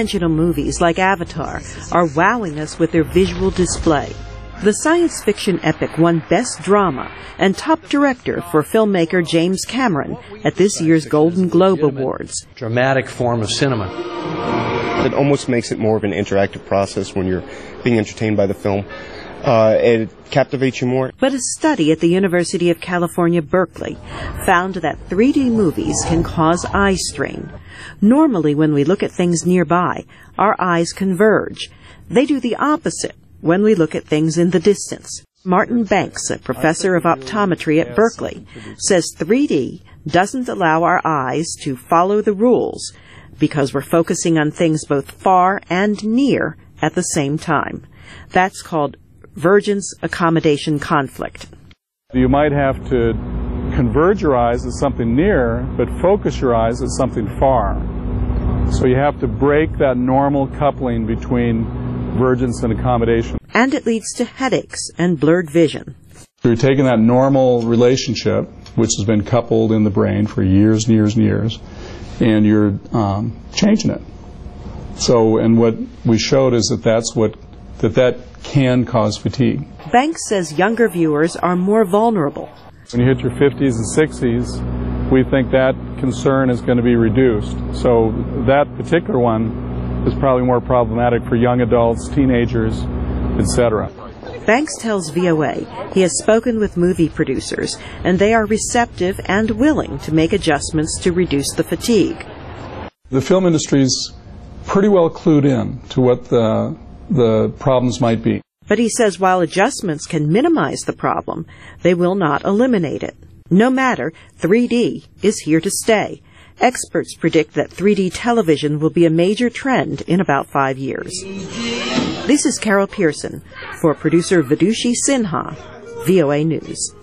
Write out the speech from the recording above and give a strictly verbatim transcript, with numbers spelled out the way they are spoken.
three-dimensional movies like Avatar are wowing us with their visual display. The science fiction epic won Best Drama and Top Director for filmmaker James Cameron at this year's Golden Globe Awards. Dramatic form of cinema. It almost makes it more of an interactive process when you're being entertained by the film. Uh, it captivates you more. But a study at the University of California, Berkeley, found that three D movies can cause eye strain. Normally, when we look at things nearby, our eyes converge. They do the opposite when we look at things in the distance. Martin Banks, a professor of optometry at Berkeley, says three D doesn't allow our eyes to follow the rules because we're focusing on things both far and near at the same time. That's called Vergence accommodation conflict. You might have to converge your eyes at something near, but focus your eyes at something far. So you have to break that normal coupling between vergence and accommodation. And it leads to headaches and blurred vision. You're taking that normal relationship, which has been coupled in the brain for years and years and years, and you're um, changing it. So, and what we showed is that that's what, that that can cause fatigue. Banks says younger viewers are more vulnerable. When you hit your fifties and sixties, we think that concern is going to be reduced. So that particular one is probably more problematic for young adults, teenagers, et cetera. Banks tells V O A he has spoken with movie producers, and they are receptive and willing to make adjustments to reduce the fatigue. The film industry's pretty well clued in to what the, the problems might be. But he says while adjustments can minimize the problem, they will not eliminate it. No matter, three D is here to stay. Experts predict that three D television will be a major trend in about five years. This is Carol Pearson for producer Vidushi Sinha, V O A News.